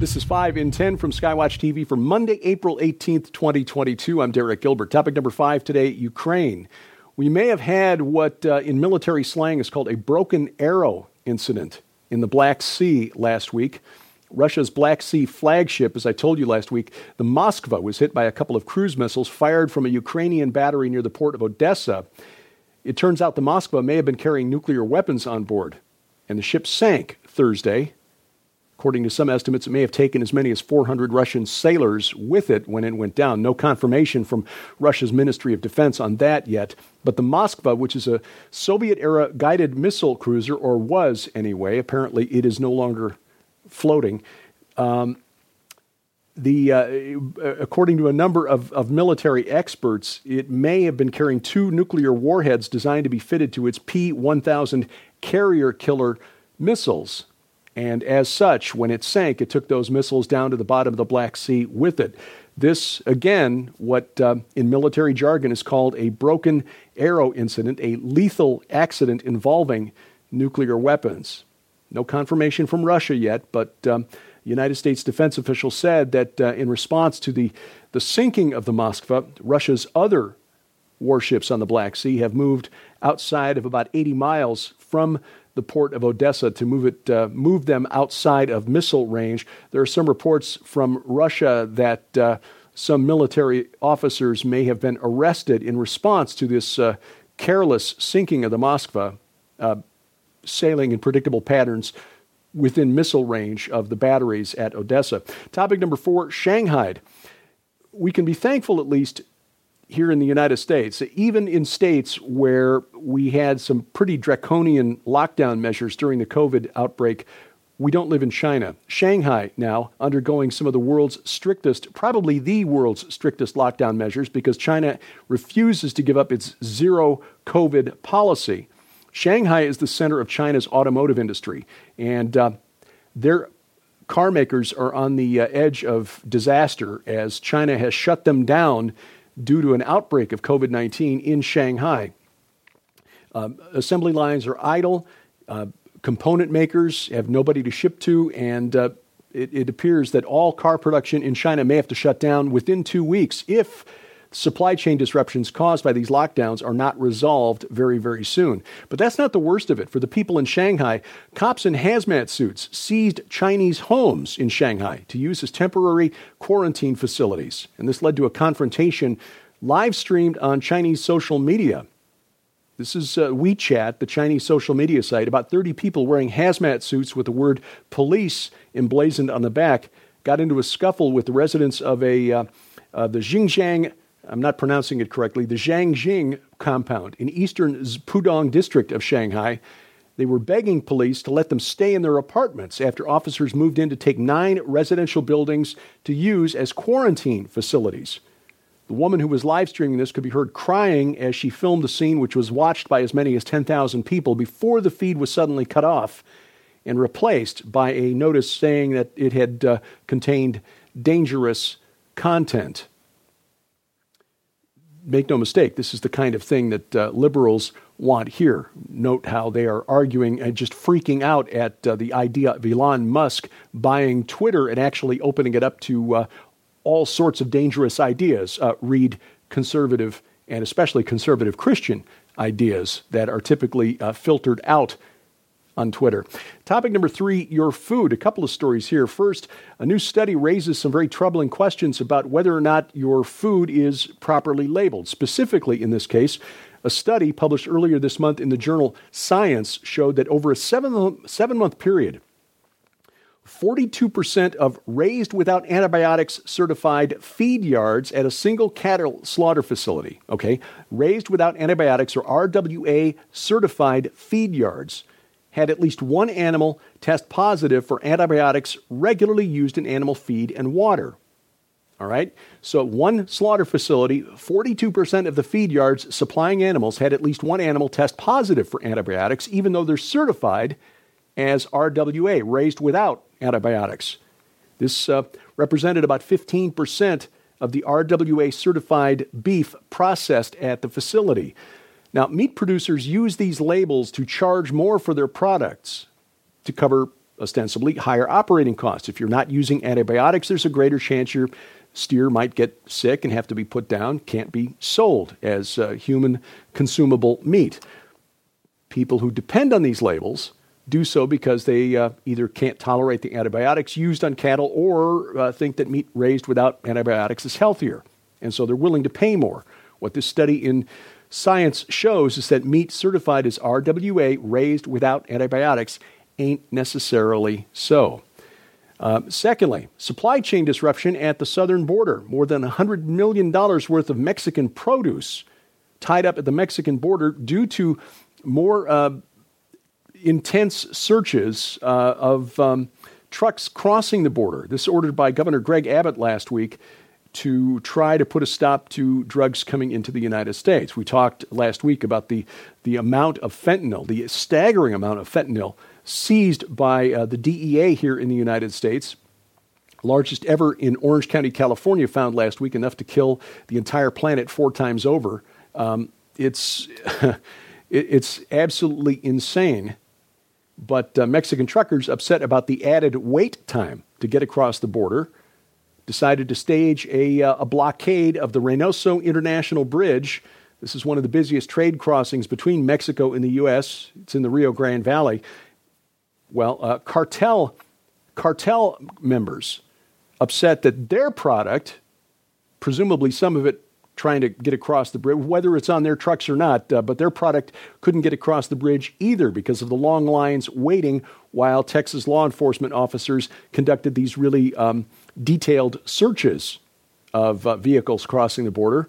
This is 5 in 10 from Skywatch TV for Monday, April 18th, 2022. I'm Derek Gilbert. Topic number 5 today, Ukraine. We may have had what in military slang is called a broken arrow incident in the Black Sea last week. Russia's Black Sea flagship, as I told you last week, the Moskva, was hit by a couple of cruise missiles fired from a Ukrainian battery near the port of Odessa. It turns out the Moskva may have been carrying nuclear weapons on board, and the ship sank Thursday. According to some estimates, it may have taken as many as 400 Russian sailors with it when it went down. No confirmation from Russia's Ministry of Defense on that yet. But the Moskva, which is a Soviet-era guided missile cruiser, or was anyway, apparently it is no longer floating. According to a number of military experts, it may have been carrying 2 nuclear warheads designed to be fitted to its P-1000 carrier killer missiles. And as such, when it sank, it took those missiles down to the bottom of the Black Sea with it. This, again, what in military jargon is called a broken arrow incident, a lethal accident involving nuclear weapons. No confirmation from Russia yet, but United States defense officials said that in response to the sinking of the Moskva, Russia's other warships on the Black Sea have moved outside of about 80 miles from the port of Odessa to move them outside of missile range. There are some reports from Russia that some military officers may have been arrested in response to this careless sinking of the Moskva, sailing in predictable patterns within missile range of the batteries at Odessa. Topic number 4, Shanghai. We can be thankful, at least here in the United States, even in states where we had some pretty draconian lockdown measures during the COVID outbreak, we don't live in China. Shanghai now undergoing some of the world's strictest, probably the world's strictest lockdown measures because China refuses to give up its zero COVID policy. Shanghai is the center of China's automotive industry, and their car makers are on the edge of disaster as China has shut them down due to an outbreak of COVID-19 in Shanghai. Assembly lines are idle. Component makers have nobody to ship to, and it appears that all car production in China may have to shut down within 2 weeks if supply chain disruptions caused by these lockdowns are not resolved very, very soon. But that's not the worst of it. For the people in Shanghai, cops in hazmat suits seized Chinese homes in Shanghai to use as temporary quarantine facilities. And this led to a confrontation live streamed on Chinese social media. This is WeChat, the Chinese social media site. About 30 people wearing hazmat suits with the word police emblazoned on the back got into a scuffle with the residents of the Xinjiang, I'm not pronouncing it correctly, the Zhangjing compound in eastern Pudong district of Shanghai. They were begging police to let them stay in their apartments after officers moved in to take 9 residential buildings to use as quarantine facilities. The woman who was live streaming this could be heard crying as she filmed the scene, which was watched by as many as 10,000 people before the feed was suddenly cut off and replaced by a notice saying that it had contained dangerous content. Make no mistake, this is the kind of thing that liberals want here. Note how they are arguing and just freaking out at the idea of Elon Musk buying Twitter and actually opening it up to all sorts of dangerous ideas. Read conservative and especially conservative Christian ideas that are typically filtered out on Twitter. Topic number 3, your food. A couple of stories here. First, a new study raises some very troubling questions about whether or not your food is properly labeled. Specifically, in this case, a study published earlier this month in the journal Science showed that over a seven-month period, 42% of raised without antibiotics certified feed yards at a single cattle slaughter facility, raised without antibiotics or RWA certified feed yards, had at least one animal test positive for antibiotics regularly used in animal feed and water. All right? So one slaughter facility, 42% of the feed yards supplying animals had at least one animal test positive for antibiotics, even though they're certified as RWA, raised without antibiotics. This represented about 15% of the RWA certified beef processed at the facility. Now, meat producers use these labels to charge more for their products to cover ostensibly higher operating costs. If you're not using antibiotics, there's a greater chance your steer might get sick and have to be put down, can't be sold as human consumable meat. People who depend on these labels do so because they either can't tolerate the antibiotics used on cattle or think that meat raised without antibiotics is healthier. And so they're willing to pay more. What this study in Science shows is that meat certified as RWA raised without antibiotics ain't necessarily so. Secondly, supply chain disruption at the southern border. More than $100 million worth of Mexican produce tied up at the Mexican border due to more intense searches of trucks crossing the border. This ordered by Governor Greg Abbott last week to try to put a stop to drugs coming into the United States. We talked last week about the amount of fentanyl, the staggering amount of fentanyl seized by the DEA here in the United States. Largest ever in Orange County, California, found last week, enough to kill the entire planet 4 times over. It's absolutely insane. But Mexican truckers, upset about the added wait time to get across the border, decided to stage a blockade of the Reynoso International Bridge. This is one of the busiest trade crossings between Mexico and the U.S. It's in the Rio Grande Valley. Well, cartel members upset that their product, presumably some of it trying to get across the bridge, whether it's on their trucks or not, but their product couldn't get across the bridge either because of the long lines waiting while Texas law enforcement officers conducted these really detailed searches of vehicles crossing the border.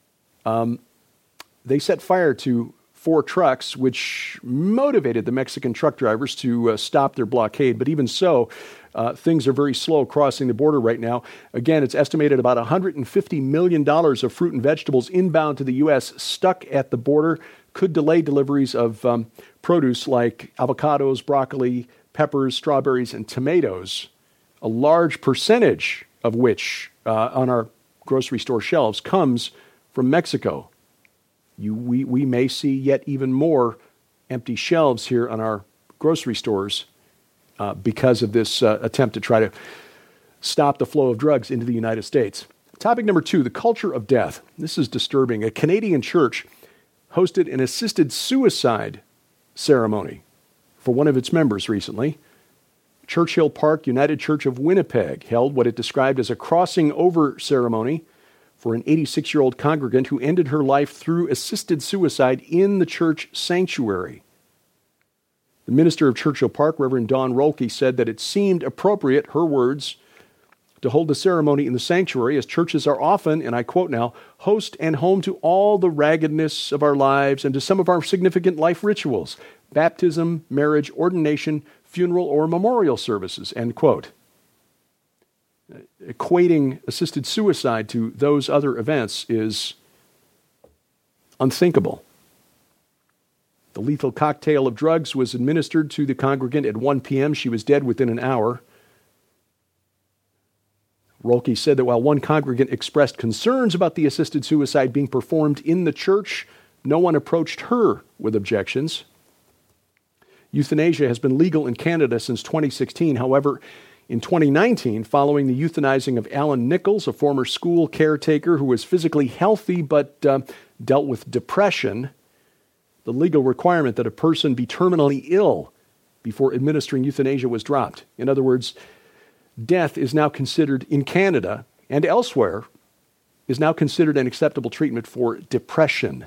They set fire to 4 trucks, which motivated the Mexican truck drivers to stop their blockade. But even so, things are very slow crossing the border right now. Again, it's estimated about $150 million of fruit and vegetables inbound to the U.S. stuck at the border, could delay deliveries of produce like avocados, broccoli, peppers, strawberries, and tomatoes, a large percentage of which on our grocery store shelves comes from Mexico. We may see yet even more empty shelves here on our grocery stores because of this attempt to try to stop the flow of drugs into the United States. Topic number 2, the culture of death. This is disturbing. A Canadian church hosted an assisted suicide ceremony for one of its members recently. Churchill Park United Church of Winnipeg held what it described as a crossing over ceremony for an 86-year-old congregant who ended her life through assisted suicide in the church sanctuary. The minister of Churchill Park, Reverend Dawn Rolke, said that it seemed appropriate, her words, to hold the ceremony in the sanctuary as churches are often, and I quote now, host and home to all the raggedness of our lives and to some of our significant life rituals, baptism, marriage, ordination, funeral, or memorial services, end quote. Equating assisted suicide to those other events is unthinkable. The lethal cocktail of drugs was administered to the congregant at 1 p.m. She was dead within an hour. Rolke said that while one congregant expressed concerns about the assisted suicide being performed in the church, no one approached her with objections. Euthanasia has been legal in Canada since 2016. However, in 2019, following the euthanizing of Alan Nichols, a former school caretaker who was physically healthy but dealt with depression, the legal requirement that a person be terminally ill before administering euthanasia was dropped. In other words, death is now considered in Canada and elsewhere, is now considered an acceptable treatment for depression.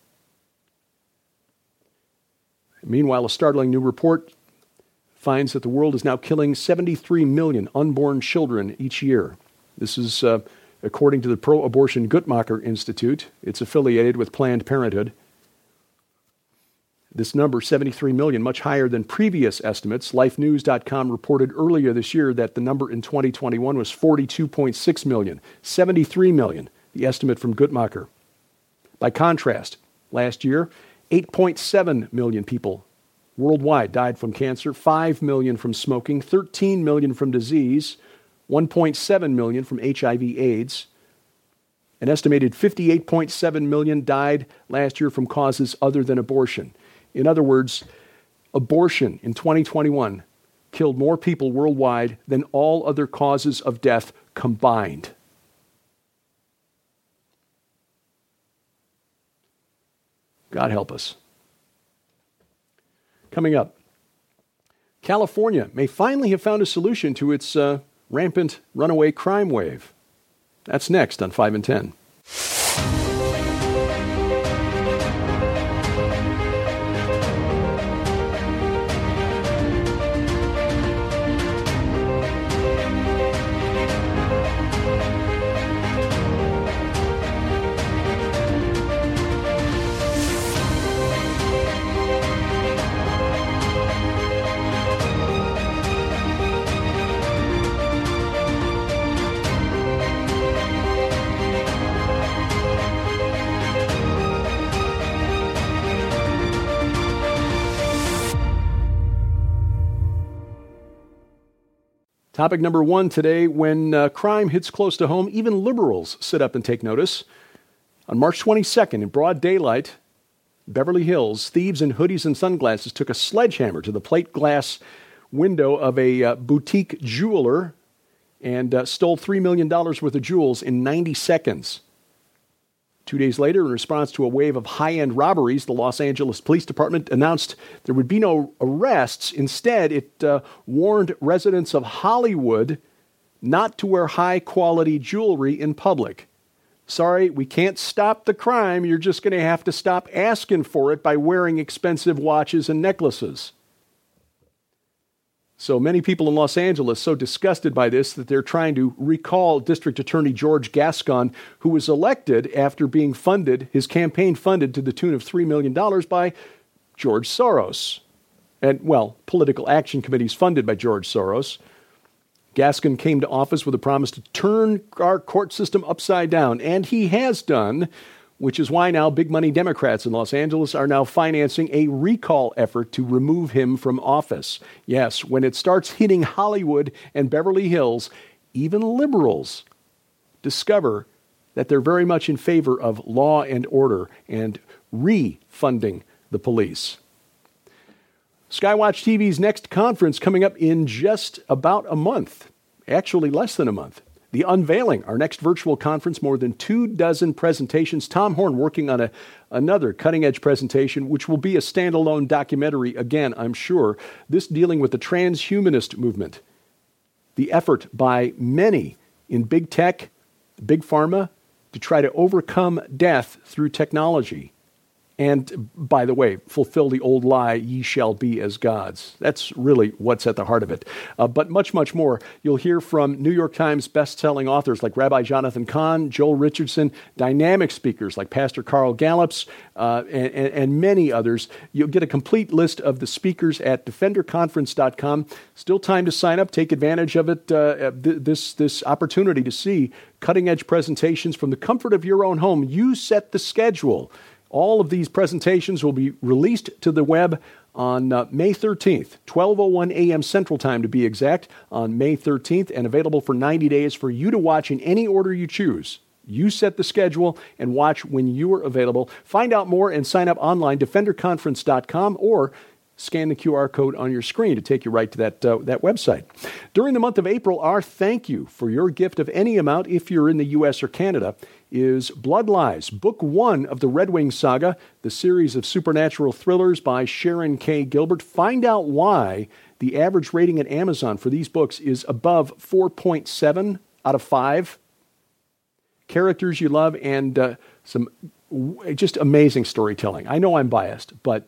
Meanwhile, a startling new report finds that the world is now killing 73 million unborn children each year. This is according to the pro-abortion Guttmacher Institute. It's affiliated with Planned Parenthood. This number, 73 million, much higher than previous estimates. LifeNews.com reported earlier this year that the number in 2021 was 42.6 million. 73 million, the estimate from Guttmacher. By contrast, last year, 8.7 million people worldwide died from cancer, 5 million from smoking, 13 million from disease, 1.7 million from HIV/AIDS. An estimated 58.7 million died last year from causes other than abortion. In other words, abortion in 2021 killed more people worldwide than all other causes of death combined. God help us. Coming up, California may finally have found a solution to its rampant runaway crime wave. That's next on 5 and 10. Topic number one today, when crime hits close to home, even liberals sit up and take notice. On March 22nd, in broad daylight, Beverly Hills, thieves in hoodies and sunglasses took a sledgehammer to the plate glass window of a boutique jeweler and stole $3 million worth of jewels in 90 seconds. 2 days later, in response to a wave of high-end robberies, the Los Angeles Police Department announced there would be no arrests. Instead, it warned residents of Hollywood not to wear high-quality jewelry in public. Sorry, we can't stop the crime. You're just going to have to stop asking for it by wearing expensive watches and necklaces. So many people in Los Angeles so disgusted by this that they're trying to recall District Attorney George Gascon, who was elected after being funded, his campaign funded to the tune of $3 million by George Soros. And, well, political action committees funded by George Soros. Gascon came to office with a promise to turn our court system upside down, and he has done, which is why now big money Democrats in Los Angeles are now financing a recall effort to remove him from office. Yes, when it starts hitting Hollywood and Beverly Hills, even liberals discover that they're very much in favor of law and order and refunding the police. Skywatch TV's next conference coming up in just about a month, actually less than a month. The Unveiling, our next virtual conference, more than 24 presentations. Tom Horn working on another cutting-edge presentation, which will be a standalone documentary, again, I'm sure. This dealing with the transhumanist movement. The effort by many in big tech, big pharma, to try to overcome death through technology. And, by the way, fulfill the old lie, ye shall be as gods. That's really what's at the heart of it. But much, much more. You'll hear from New York Times best-selling authors like Rabbi Jonathan Cahn, Joel Richardson, dynamic speakers like Pastor Carl Gallups, and many others. You'll get a complete list of the speakers at defenderconference.com. Still time to sign up. Take advantage of it, this opportunity to see cutting-edge presentations from the comfort of your own home. You set the schedule. All of these presentations will be released to the web on May 13th, 12:01 a.m. Central Time to be exact, on May 13th, and available for 90 days for you to watch in any order you choose. You set the schedule and watch when you are available. Find out more and sign up online, defenderconference.com, or scan the QR code on your screen to take you right to that website. During the month of April, our thank you for your gift of any amount, if you're in the U.S. or Canada, is Blood Lies, Book 1 of the Red Wing Saga, the series of supernatural thrillers by Sharon K. Gilbert. Find out why the average rating at Amazon for these books is above 4.7 out of 5. Characters you love and some just amazing storytelling. I know I'm biased, but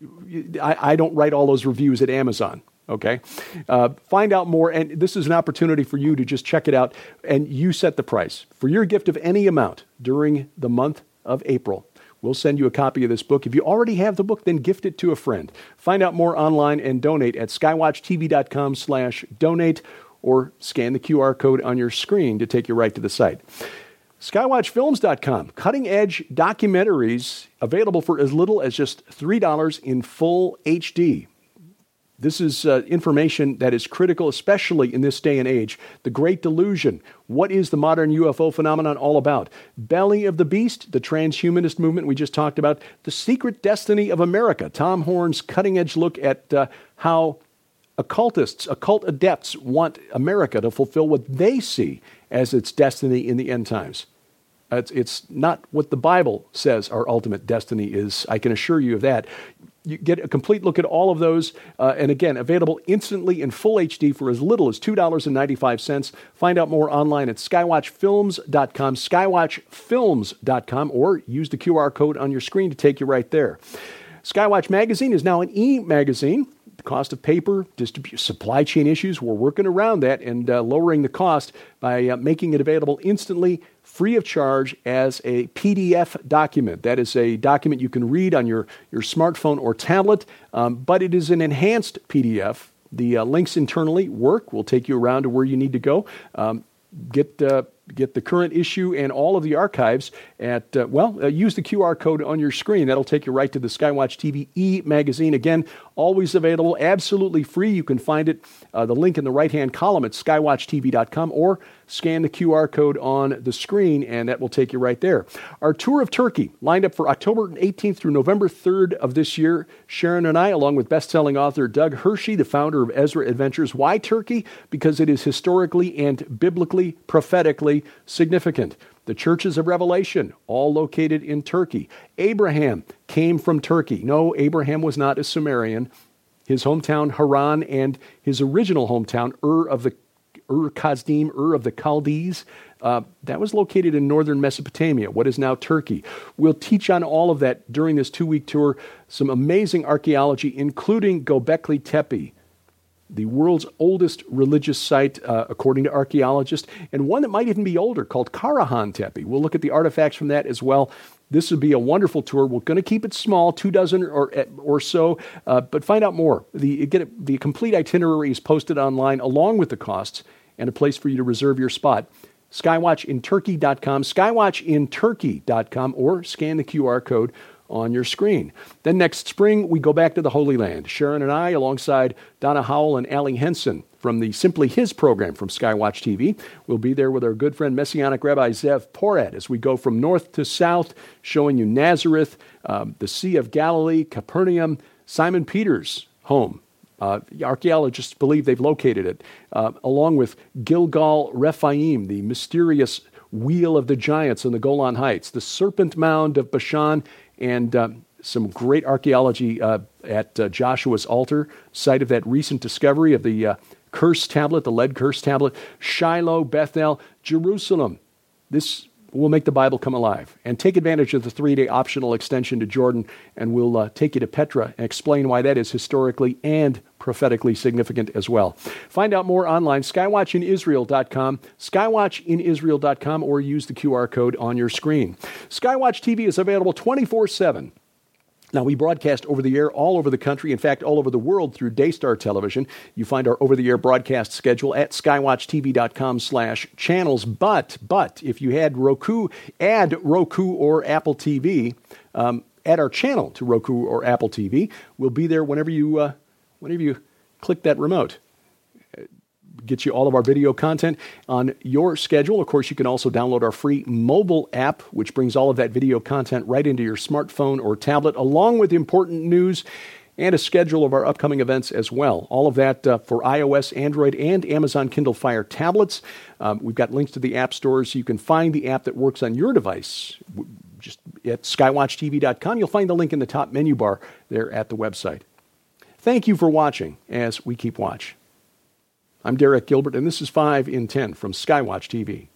I don't write all those reviews at Amazon, okay? Find out more, and this is an opportunity for you to just check it out, and you set the price. For your gift of any amount during the month of April, we'll send you a copy of this book. If you already have the book, then gift it to a friend. Find out more online and donate at skywatchtv.com/donate, or scan the QR code on your screen to take you right to the site. Skywatchfilms.com, cutting-edge documentaries available for as little as just $3 in full HD. This is information that is critical, especially in this day and age. The Great Delusion. What is the modern UFO phenomenon all about? Belly of the Beast, the transhumanist movement we just talked about. The Secret Destiny of America. Tom Horn's cutting-edge look at how occultists, occult adepts want America to fulfill what they see as its destiny in the end times. It's not what the Bible says our ultimate destiny is. I can assure you of that. You get a complete look at all of those, and again, available instantly in full HD for as little as $2.95. Find out more online at skywatchfilms.com, skywatchfilms.com, or use the QR code on your screen to take you right there. Skywatch Magazine is now an e-magazine. The cost of paper, supply chain issues, we're working around that and lowering the cost by making it available instantly, free of charge as a PDF document. That is a document you can read on your smartphone or tablet, but it is an enhanced PDF. The links internally work. We'll take you around to where you need to go. Get the current issue and all of the archives at, use the QR code on your screen. That'll take you right to the Skywatch TV e-magazine. Again, always available, absolutely free. You can find it, the link in the right-hand column at skywatchtv.com, or scan the QR code on the screen, and that will take you right there. Our tour of Turkey, lined up for October 18th through November 3rd of this year. Sharon and I, along with best-selling author Doug Hershey, the founder of Ezra Adventures. Why Turkey? Because it is historically and biblically, prophetically significant. The churches of Revelation, all located in Turkey. Abraham came from Turkey. No, Abraham was not a Sumerian. His hometown, Haran, and his original hometown, Ur of the Chaldees, that was located in northern Mesopotamia, what is now Turkey. We'll teach on all of that during this 2-week tour. Some amazing archaeology, including Göbekli Tepe, the world's oldest religious site, according to archaeologists, and one that might even be older, called Karahan Tepe. We'll look at the artifacts from that as well. This would be a wonderful tour. We're going to keep it small, 24 or so, but find out more. The complete itinerary is posted online along with the costs and a place for you to reserve your spot. Skywatchinturkey.com, skywatchinturkey.com, or scan the QR code on your screen. Then next spring, we go back to the Holy Land. Sharon and I, alongside Donna Howell and Allie Henson from the Simply His program from Skywatch TV, will be there with our good friend Messianic Rabbi Zev Porat as we go from north to south, showing you Nazareth, the Sea of Galilee, Capernaum, Simon Peter's home. Archaeologists believe they've located it, along with Gilgal Rephaim, the mysterious Wheel of the Giants on the Golan Heights, the Serpent Mound of Bashan, and some great archaeology at Joshua's altar, site of that recent discovery of the curse tablet, the lead curse tablet, Shiloh, Bethel, Jerusalem. This will make the Bible come alive. And take advantage of the 3-day optional extension to Jordan, and we'll take you to Petra and explain why that is historically and prophetically significant as well. Find out more online, skywatchinisrael.com, skywatchinisrael.com, or use the QR code on your screen. Skywatch TV is available 24/7. Now, we broadcast over the air all over the country, in fact, all over the world through Daystar Television. You find our over-the-air broadcast schedule at skywatchtv.com/channels. But if you had Roku, add Roku or Apple TV, add our channel to Roku or Apple TV. We'll be there whenever you click that remote. Get you all of our video content on your schedule. Of course, you can also download our free mobile app, which brings all of that video content right into your smartphone or tablet, along with important news and a schedule of our upcoming events as well. All of that for iOS, Android, and Amazon Kindle Fire tablets. We've got links to the app stores, so you can find the app that works on your device. Just at skywatchtv.com, you'll find the link in the top menu bar there at the website. Thank you for watching as we keep watch. I'm Derek Gilbert, and this is 5 in 10 from Skywatch TV.